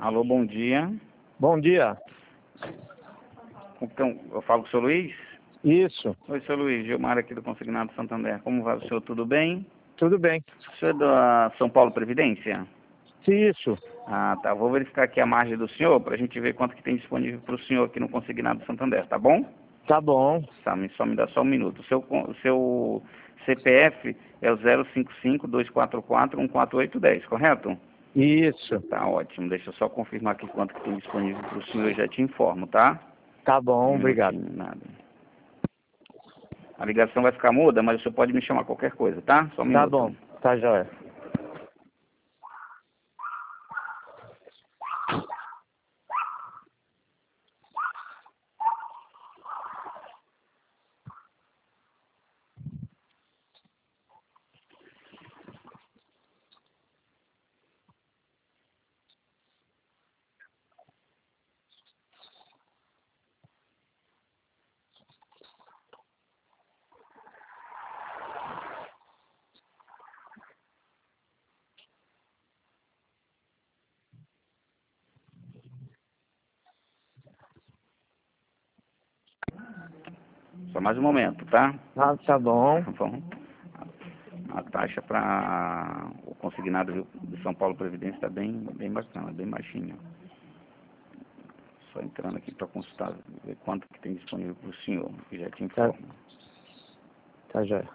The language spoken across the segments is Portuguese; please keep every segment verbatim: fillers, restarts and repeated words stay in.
Alô, bom dia. Bom dia. Então, eu falo com o senhor Luiz? Isso. Oi, senhor Luiz, Gilmar aqui do Consignado Santander. Como vai o senhor? Tudo bem? Tudo bem. O senhor é da São Paulo Previdência? Isso. Ah, tá. Vou verificar aqui a margem do senhor para a gente ver quanto que tem disponível para o senhor aqui no Consignado Santander, tá bom? Tá bom. Tá, me- só me dá só um minuto. O seu, o seu C P F é o zero cinco cinco, dois quatro quatro, um quatro oito um zero, correto? Isso. Tá ótimo. Deixa eu só confirmar aqui quanto que tem disponível para o senhor e já te informo, tá? Tá bom, Um obrigado. minutinho, nada. A ligação vai ficar muda, mas você pode me chamar qualquer coisa, tá? Só um Tá minuto. bom. Tá jóia. Só mais um momento, tá? Ah, tá bom. Bom, a taxa para o consignado de São Paulo Previdência está bem, bem bacana, bem baixinha. Só entrando aqui para consultar, ver quanto que tem disponível para o senhor, que já te Tá, informo. tá jóia.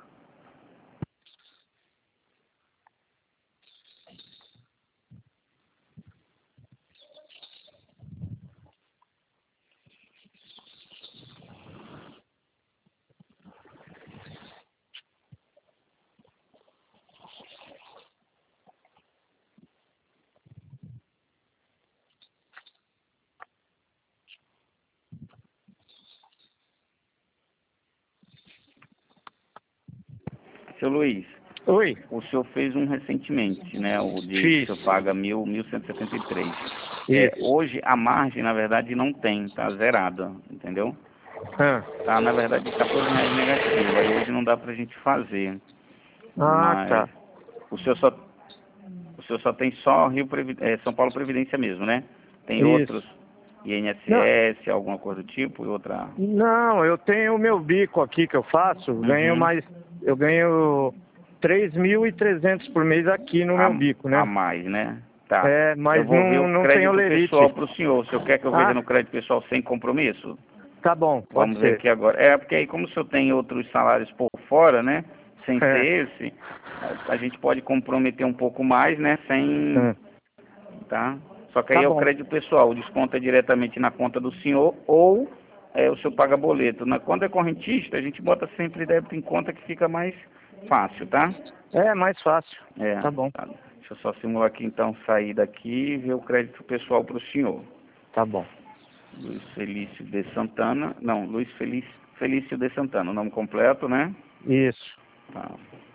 Seu Luiz, Oi. o senhor fez um recentemente, né? O de Fiz. que o senhor paga mil, mil cento e setenta e três. É, Isso. hoje a margem, na verdade, não tem, tá zerada, entendeu? Ah, Tá, na verdade, quatorze reais negativo. Aí hoje não dá pra gente fazer. ah Mas tá. o senhor só, o senhor só tem só Rio Previ- é, São Paulo Previdência mesmo, né? Tem outros, Isso. Não, I N S S, alguma coisa do tipo, e outra. não, eu tenho o meu bico aqui que eu faço, ganho Uhum. mais, eu ganho três mil e trezentos por mês aqui no A, meu bico, a né? mais, né? Tá. É, Eu mas vou ver não, o não tem crédito pessoal olerite. para o senhor. O senhor quer que eu veja Ah, no crédito pessoal sem compromisso? tá bom, pode Vamos ver ser. aqui agora. É, porque aí como o senhor tem outros salários por fora, né? Sem É. ser esse, a a gente pode comprometer um pouco mais, né? Sem, Hum. tá? Só que aí Tá é o bom. crédito pessoal, o desconto é diretamente na conta do senhor ou é, o senhor paga boleto. Na conta correntista, a gente bota sempre débito em conta que fica mais fácil, tá? É mais fácil. É, Tá bom. tá. Deixa eu só simular aqui então, sair daqui e ver o crédito pessoal para o senhor. Tá bom. Luiz Felício de Santana, não, Luiz Felício, Felício de Santana, o nome completo, né? Isso. Tá.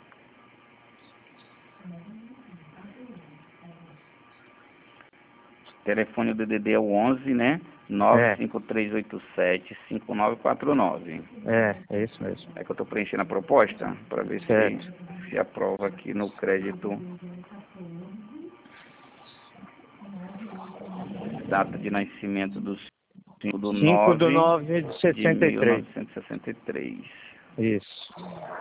Telefone do D D D é o onze, né? nove É. cinco três oito sete, cinco nove quatro nove. É, é isso mesmo. É que eu estou preenchendo a proposta para ver se, Certo. se aprova aqui no crédito. Data de nascimento do cinco do cinco do nove nove de de sessenta e mil três. novecentos e sessenta e três. Isso.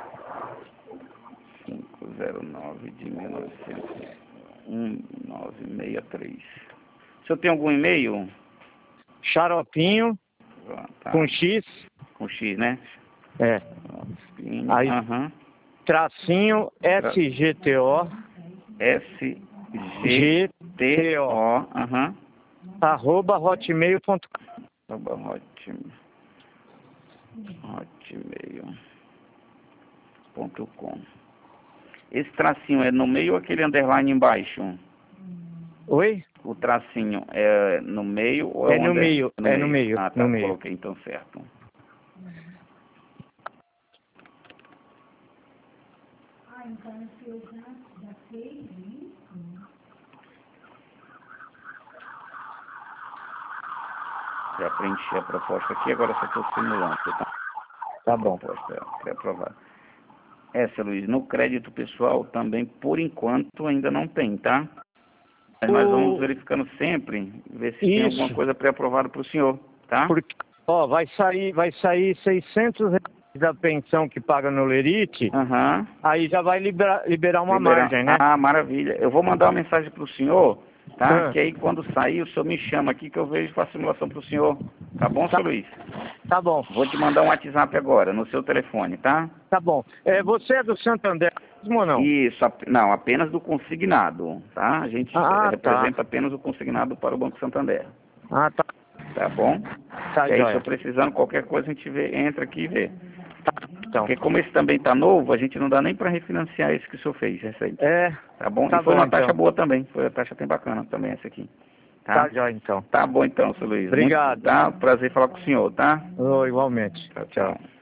cinco zero nove de mil e novecentos e nove sessenta e três. O senhor tem algum e-mail? Xaropinho Ah, tá. com X. Com X, né? É. Pinho, Aí, aham. tracinho S G T O. S G G T T O. O, aham. Arroba hotmail ponto com. Arroba hotmail. hotmail ponto com. Esse tracinho é no meio ou aquele underline embaixo? Oi? O tracinho é no meio ou é É o no under... meio. no É no meio? meio. Ah, No tá. meio. Coloquei então certo. Já preenchi a proposta aqui, agora só estou simulando, tá? Tá bom. Proposta pré-aprovada. Essa, Luiz, no crédito pessoal também, por enquanto, ainda não tem, tá? Mas nós vamos verificando sempre, ver se tem Isso. alguma coisa pré-aprovada para o senhor, tá? Porque, ó, vai sair, vai sair seiscentos reais da pensão que paga no Lerite, Aham. aí já vai liberar, liberar uma Liberar. margem, né? Ah, maravilha. Eu vou mandar uma mensagem para o senhor, tá? Ah. Que aí quando sair o senhor me chama aqui que eu vejo e faço simulação para o senhor. Tá bom, Tá. seu Luiz? Tá bom, Vou te mandar um WhatsApp agora, no seu telefone, tá? tá bom. É, você é do Santander mesmo ou não? Isso, ap- não, apenas do consignado, tá? A gente Ah, representa tá. apenas o consignado para o Banco Santander, Ah, tá. tá bom? Tá, E aí, se joia. eu precisando, qualquer coisa a gente vê, entra aqui e vê. Tá, então. Porque como esse também tá novo, a gente não dá nem para refinanciar esse que o senhor fez recente. É, Tá bom? tá E foi bom, uma taxa então. boa também, foi uma taxa bem bacana também essa aqui. Tá, Tá? joia, então. Tá bom então, seu Luiz. Obrigado. Muito, tá? Prazer falar com o senhor, tá? Oh, igualmente. Tchau, tchau.